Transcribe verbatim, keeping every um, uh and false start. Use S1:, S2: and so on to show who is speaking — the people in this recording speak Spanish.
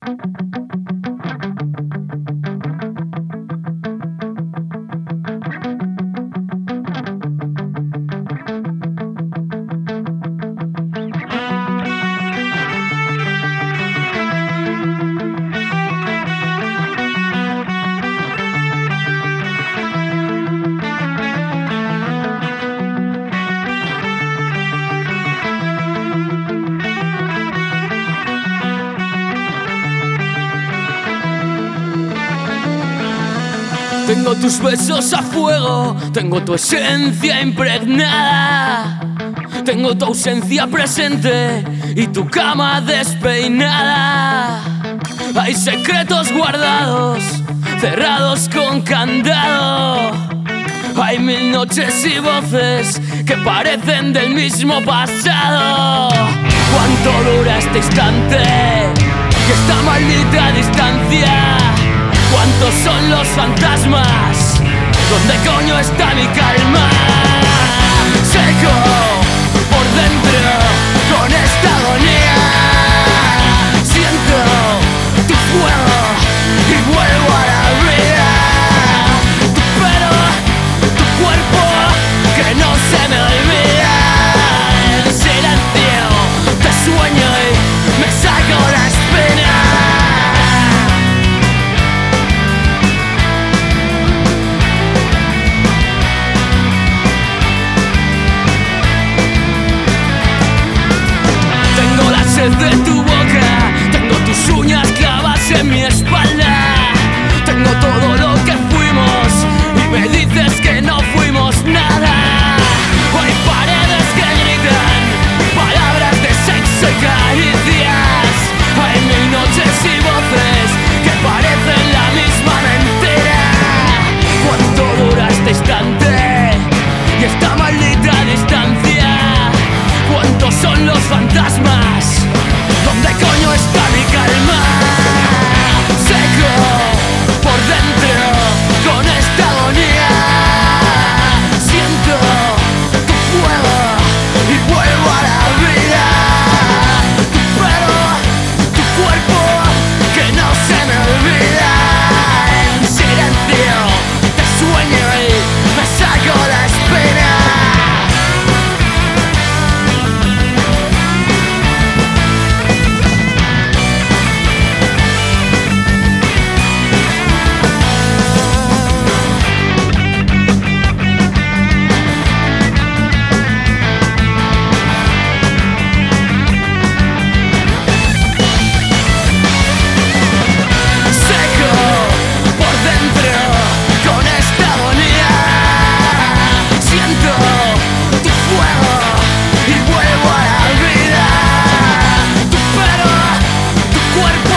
S1: Tengo tus besos a fuego, tengo tu esencia impregnada, tengo tu ausencia presente y tu cama despeinada. Hay secretos guardados, cerrados con candado. Hay mil noches y voces que parecen del mismo pasado. ¿Cuánto dura este instante y esta maldita distancia? ¿Cuántos son los fantasmas? ¿Dónde coño está mi calma? Seco por dentro con esta agonía. Siento tu fuego y vuelvo a la vida. Tu pelo, tu cuerpo que no se me olvida. En silencio te sueño y me saco la espina. De tu boca, tengo tus uñas clavas en mi espalda. Tengo todo lo que fuimos y me dices que no fuimos nada. Hay paredes que gritan palabras de sexo y caricias. Hay mil noches y voces que parecen la misma mentira. ¿Cuánto dura este instante y esta maldita distancia? ¿Cuántos son los fantasmas? ¿Dónde coño está mi calma? Seco por dentro con esta agonía. Siento tu fuego y vuelvo a la vida. Tu pelo, tu cuerpo que no se me olvida. En silencio te sueño y me saco la espina. Cuerpo